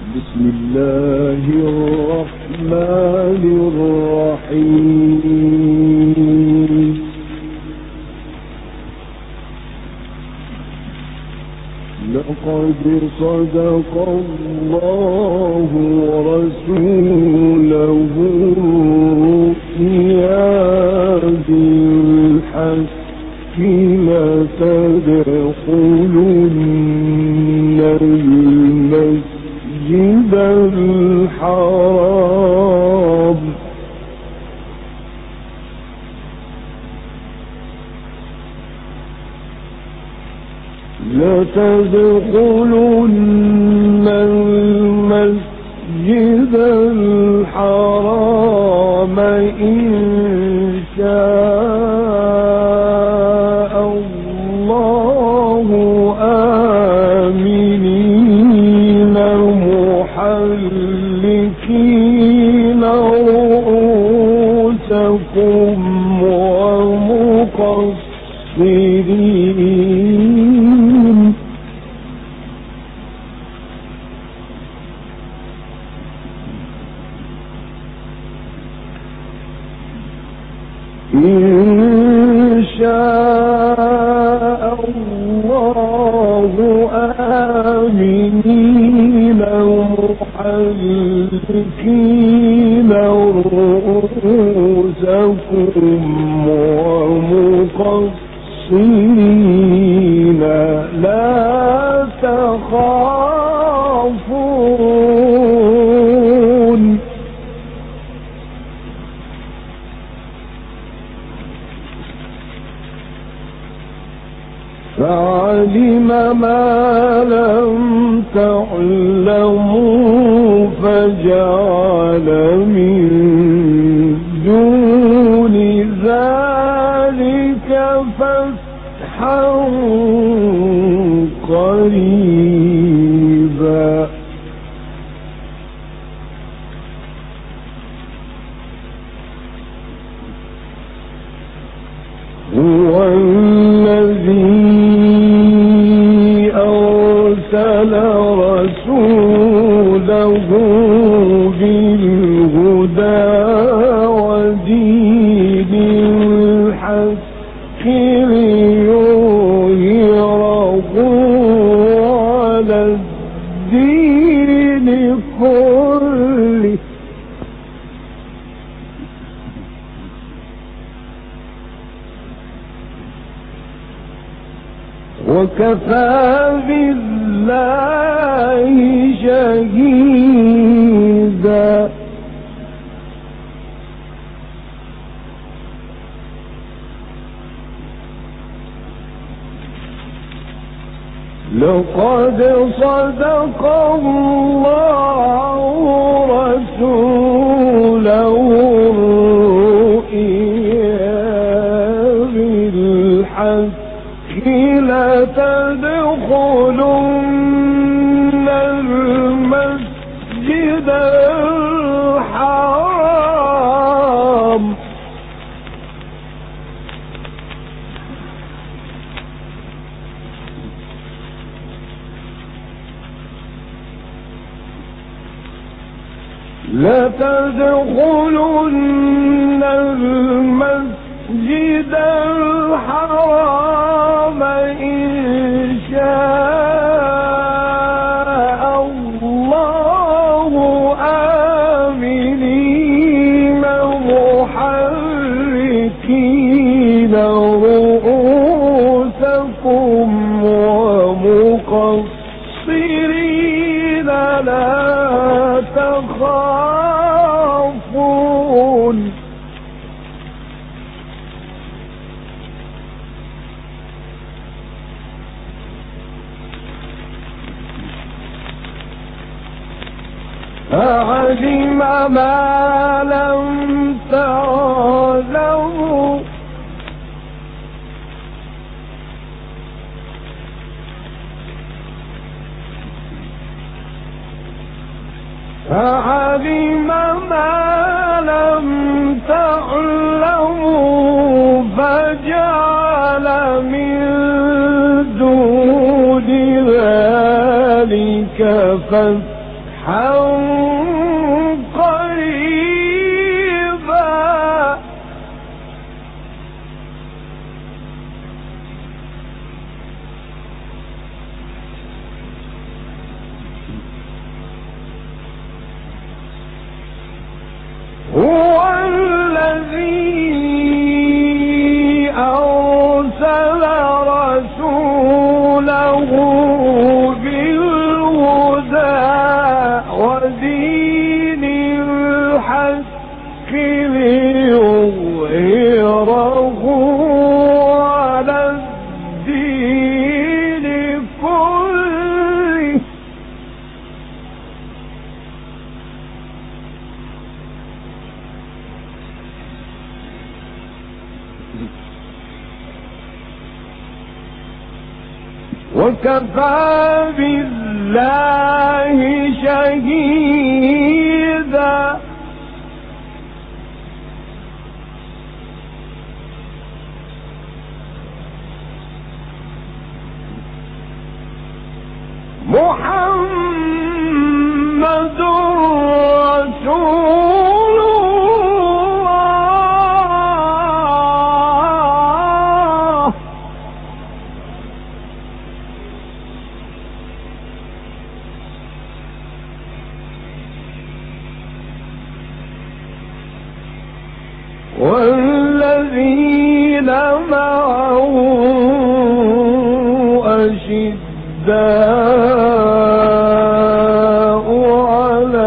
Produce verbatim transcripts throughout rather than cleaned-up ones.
بسم الله الرحمن الرحيم. لقد صدق الله رسوله الرؤيا بالحق لتدخلن المسجد الحرام لتدخلن المسجد الحرام إن شاء الله آمنين محلقين رؤوسكم ومقصرين إن شاء الله آمنين محلقين رؤوسكم ومقصرين لا تخافون فعلم ما لم تعلموا فجعل من دون ذلك فتحا قريبا هو الذي أرسل رسوله بالهدى ودين الحق ليظهره على الدين كله وكفى بالله شهيدا لقد صدق الله رسوله الرؤيا بالحق لتدخلن المسجد الحرام لتدخلن المسجد الحرام إن شاء الله آمنين محلقين رؤوسكم ومقصرين لا تخافون فعلم ما لم تعلموا فعلم ما لم تعلموا فجعل من دون ذلك فتحا فتحا قريبا هو الذي أرسل رسوله بالهدى ودين الحق ليظهره على الدين كله وكفى بالله شهيدا محمد رسول الله والذين معه أشداء على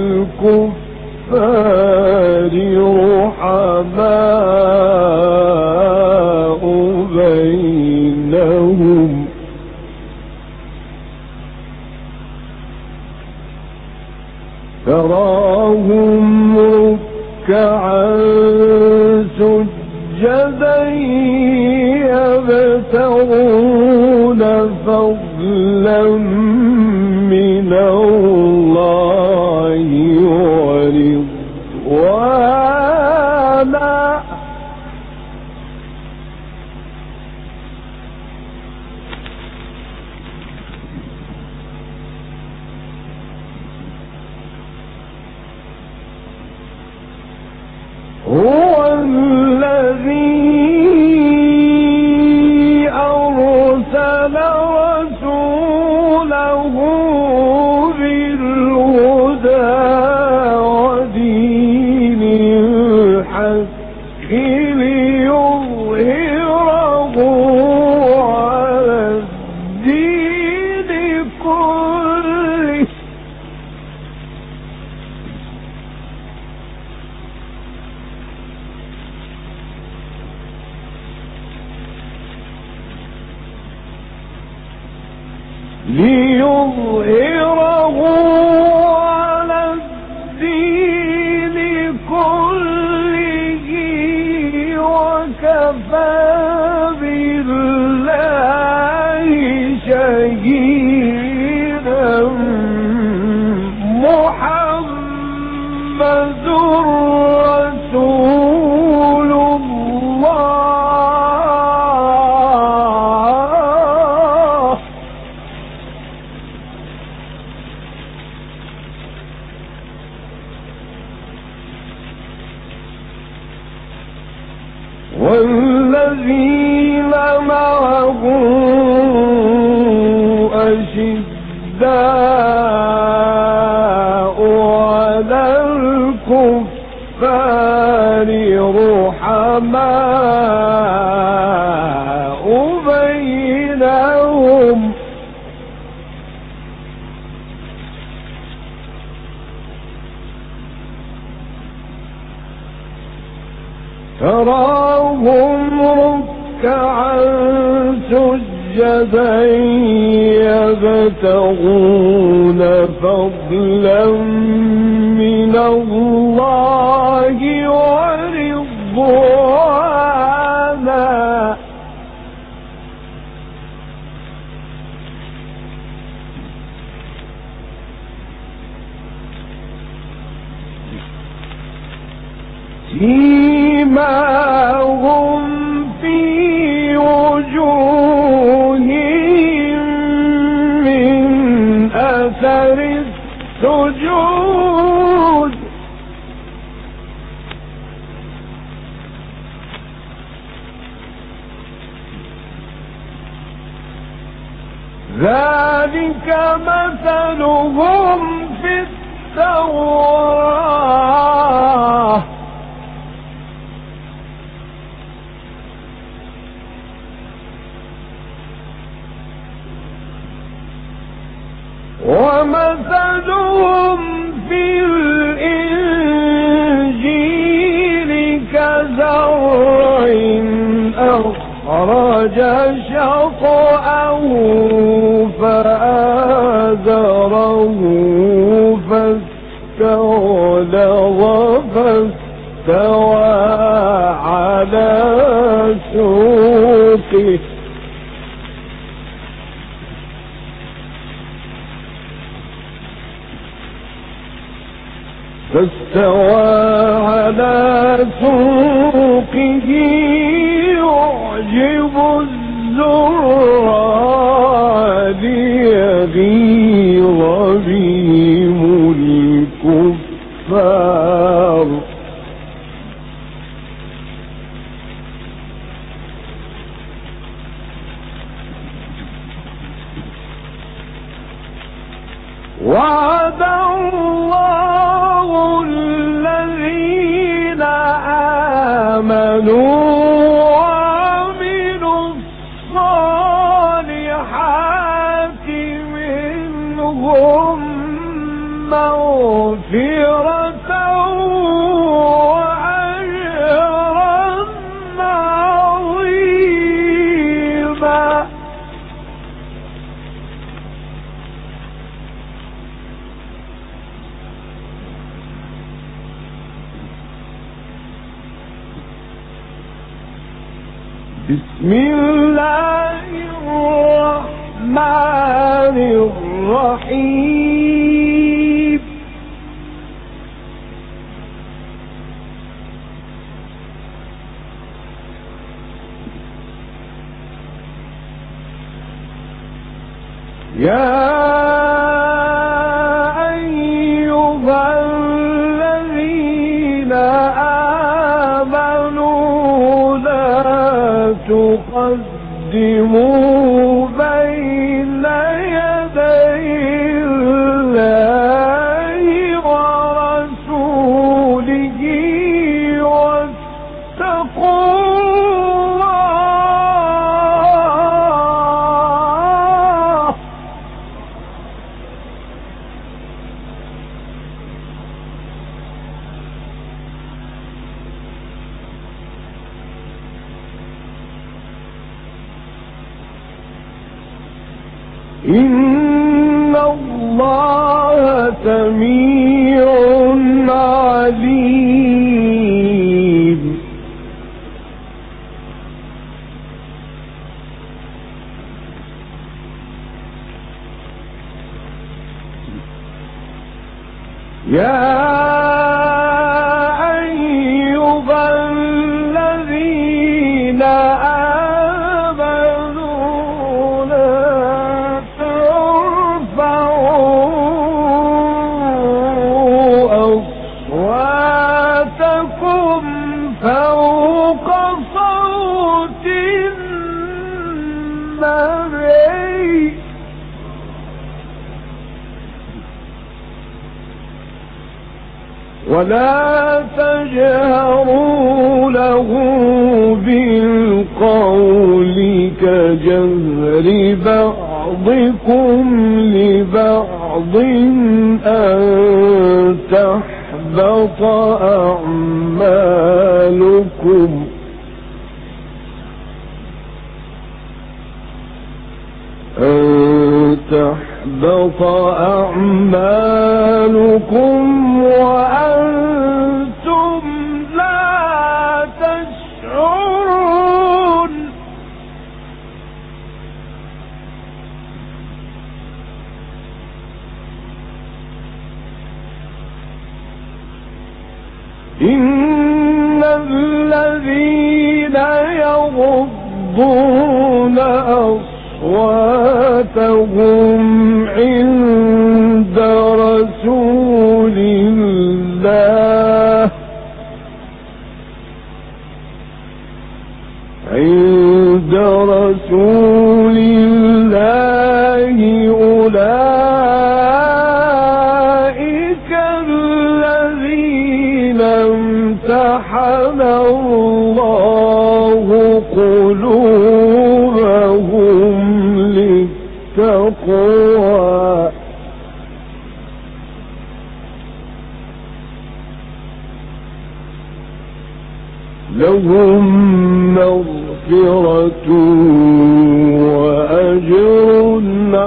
الكفار رحماء بينهم تراهم ركعا سجدا يبتغون فضلا من الله ورضوانا هو الذي أرسل رسوله بالهدى ودين الحق ليظهره على الدين كله ليظهره على الدين كله وكفى بالله شهيدا محمد رسول الله والذين معه أشداء على الكفار رحماء بينهم تراهم ركعا سجدا يبتغون فضلا من الله ورضوانا سيماهم في وجوههم من أثر السجود ذلك مثلهم في التوراة ومثلهم في الإنجيل كزرع أخرج شطأه فآزره فاستغلظ فاستوى على سوقه فاستوى على سوقه يعجب الزراع ليغيظ بهم الكفار وعد الله الذين آمنوا وعملوا الصالحات منهم مغفرة وأجرا عظيما. بسم الله الرحمن الرحيم. يا أيها الذين آمنوا لا تقدموا بين يدي الله ورسوله واتقوا الله إن الله سميع عليم. يا أيها الذين آمنوا لا ترفعوا أصواتكم فوق صوت النبي ولا تجهروا له بالقول كجهر بعضكم لبعض أن تحبط أعمالكم أن تحبط أعمالكم وأنتم لا تشعرون. إن الذين يغضون أصواتهم عند رسول الله عند رسول الله أولئك الذين امتحن الله قلوبهم للتقوى لهم مغفرة وأجر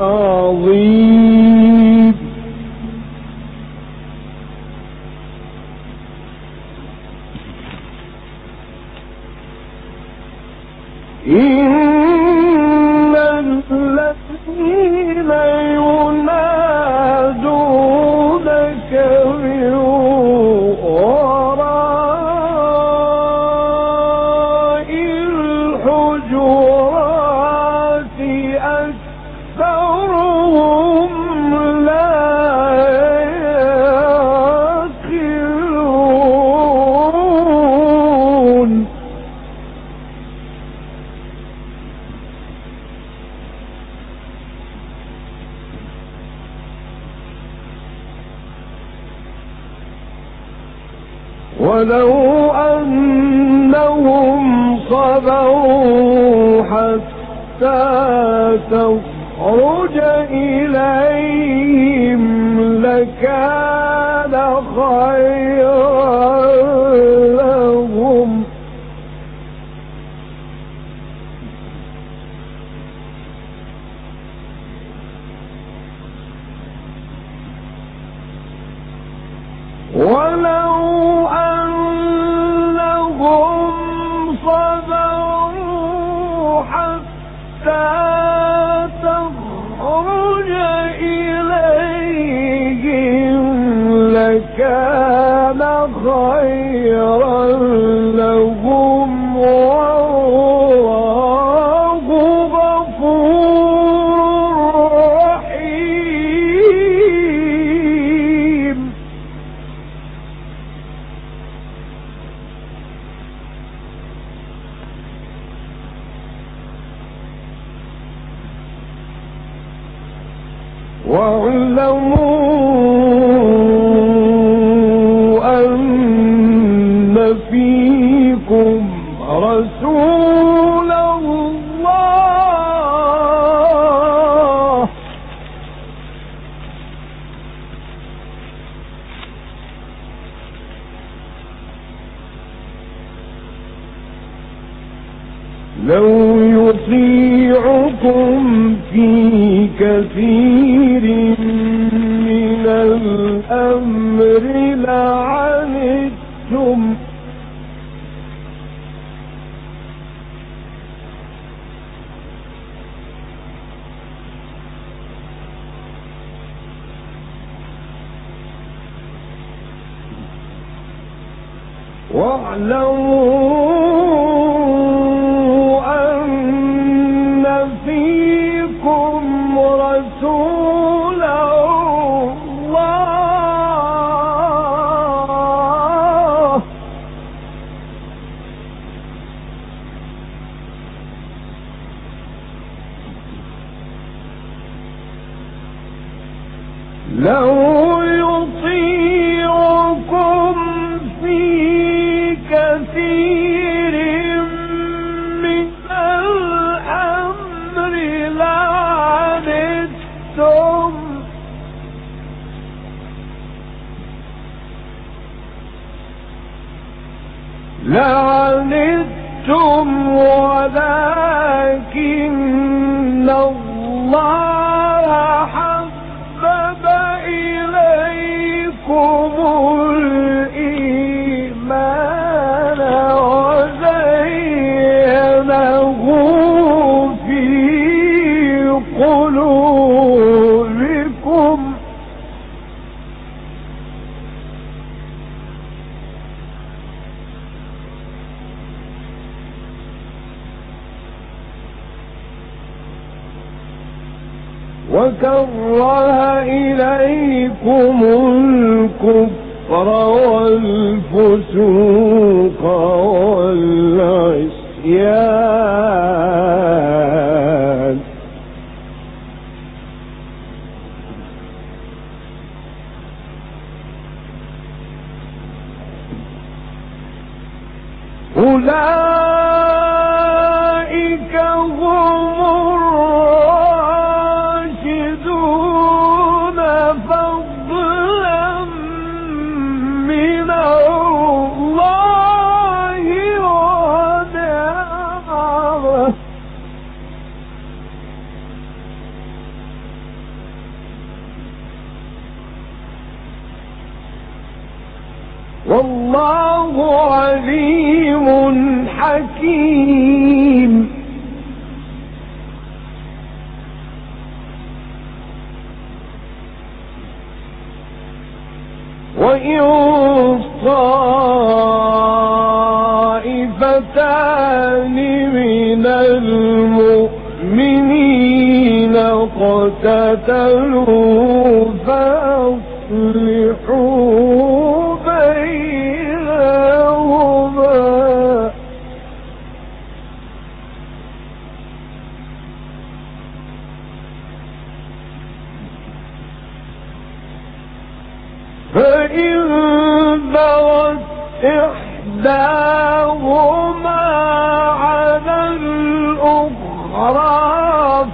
عظيم. إن الذين ينادونك من وراء الحجرات أكثرهم لا يعقلون. ولو أنهم صبروا حتى تخرج إليهم لكان خيرا لهم. ولو أنهم صبروا حتى تخرج إليهم لكان خيرا لهم والله غفور رحيم. واعلموا أن فيكم رسول الله لو يطيعكم في كثير من الأمر لعنتم واعلموا أن فيكم رسول الله لو يطيعكم في كثير من الأمر لعنتم لعنتم ولكن الله حبب إليكم الإيمان وزينه في قلوبكم وكره إليكم الكفر والفسوق والعصيان أولئك هم الراشدون فضلا من الله ونعمه والله عليم حكيم وإن طائفتان من المؤمنين اقتتلوا فأصلحوا بينهما فإن بغت إحداهما على الأخرى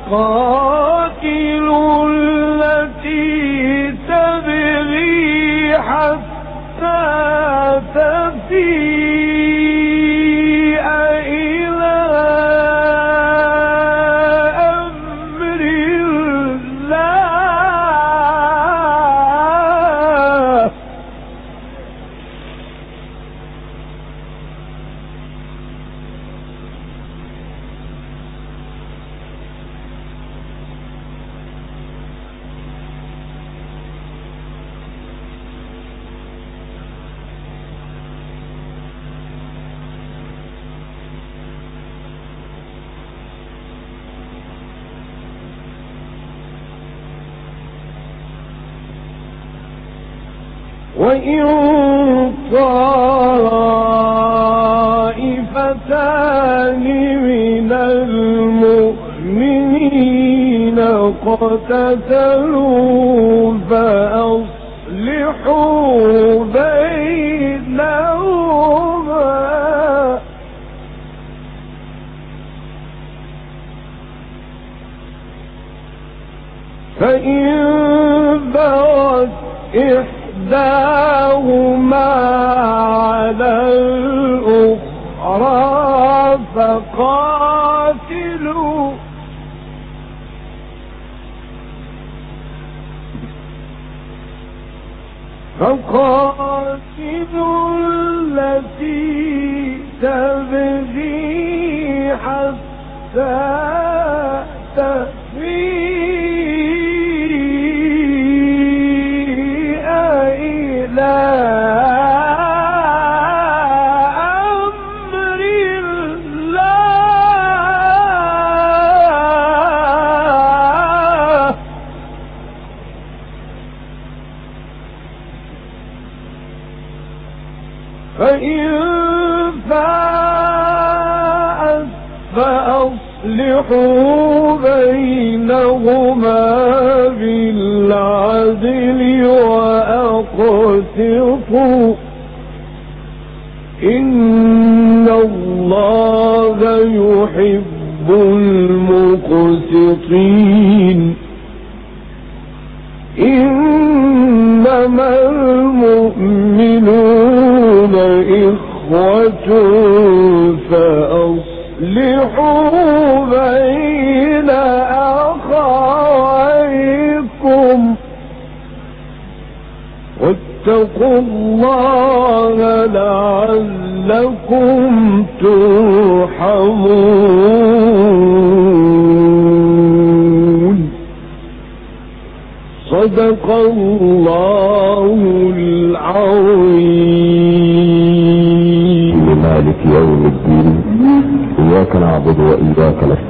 فقاتلوا التي تبغي حتى تفيء إلى أمر الله وإن طائفتان من المؤمنين اقتتلوا فأصلحوا بينهما فإن بغت إحداهما على الأخرى فقاتلوا فقاتلوا التي تبغي حتى تفيء إلى أمر الله فإن فاءت فأصلحوا بينهما بالعدل وأقسطوا إن الله يحب المقسطين إنما المؤمنون إخوة فأصلحوا بين أخويكم واتقوا الله لعلكم ترحمون صدق الله العظيم. مالك يوم الدين إياك نعبد وإياك نستعين